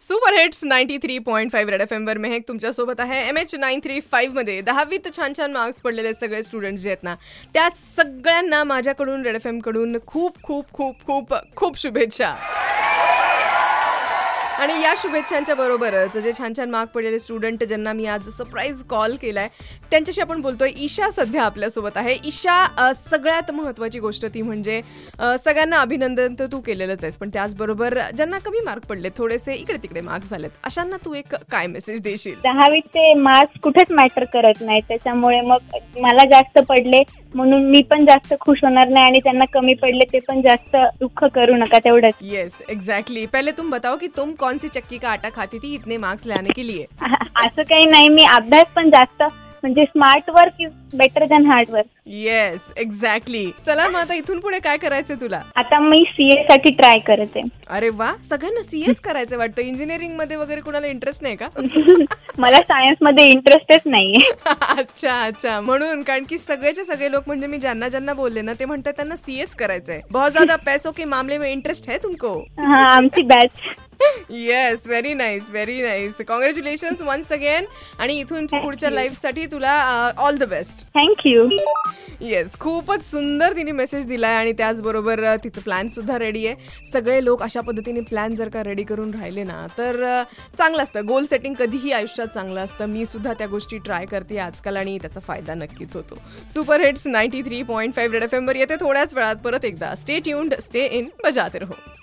Super hits 93.5 red FM वर मेहक तुमच्यासोबत आहे. MH935 मध्ये 10वीत छान छान मार्क्स पडलेले सगळे स्टुडंट्स जे आहेत ना, त्या सगळ्यांना माझ्याकडून रेड FM कडून खूप खूप खूप खूप खूप शुभेच्छा. आणि या शुभेच्छांच्या बरोबरच जे छान छान मार्क पडलेले स्टुडंट ज्यांना मी आज सरप्राईज कॉल केलाय त्यांच्याशी आपण बोलतोय. ईशा सध्या आपल्यासोबत आहे. ईशा, सगळ्यात महत्त्वाची गोष्ट ती म्हणजे सगळ्यांना अभिनंदन तर तू केलेलंच आहेस, पण त्याचबरोबर ज्यांना कमी मार्क पडले, थोडेसे इकडे तिकडे मार्क्स झालेत, अशांना तू एक काय मेसेज देशील? 10वीचे मार्क्स कुठेच मॅटर करत नाही, त्याच्यामुळे मग मला जास्त पडले म्हणून मी पण जास्त खुश होणार नाही आणि त्यांना कमी पडले ते पण जास्त दुःख करू नका, तेवढंच. Yes, exactly. पहले तुम बताओ कि तुम कौन सी चक्की का आटा खाती थी इतने मार्क्स लाने के लिए? असं काही नाही, मी अभ्यास पण जास्त म्हणजे smart work is better than hard work. Yes, exactly. चला मग आता इथून पुढे काय करायचंय तुला? आता मी CA साठी ट्राय करते. अरे वा, सगळ्यांना CAच करायचं वाटतं. इंजिनिअरिंग मध्ये वगैरे कोणाला इंटरेस्ट नाही का? मला सायन्स मध्ये इंटरेस्टच नाहीये. अच्छा अच्छा, म्हणून. कारण की सगळेचे सगळे लोक म्हणजे मी ज्यांना ज्यांना बोलले ना ते म्हणतात त्यांना CAच करायचंय. बहुत ज्यादा पैसों के मामले में इंटरेस्ट है तुमको? हा, आमची batch. Yes, very nice, very nice. Congratulations once again. आणि इथून पुढच्या लाईफ साठी तुला all the best. Thank you. Yes, खूपच सुंदर तिने मेसेज दिलाय आणि त्याचबरोबर तिचं प्लॅन सुद्धा रेडी आहे. सगळे लोक अशा पद्धतीने प्लॅन जर का रेडी करून राहिले ना तर चांगलं असतं. गोल सेटिंग कधीही आयुष्यात चांगलं असतं. मी सुद्धा त्या गोष्टी ट्राय करते आजकाल आणि त्याचा फायदा नक्कीच होतो. सुपर हिट्स 93.5 रेड FM वर येते थोड्याच वेळात परत एकदा. स्टे ट्यून्ड, स्टे इन, बजाते रहो.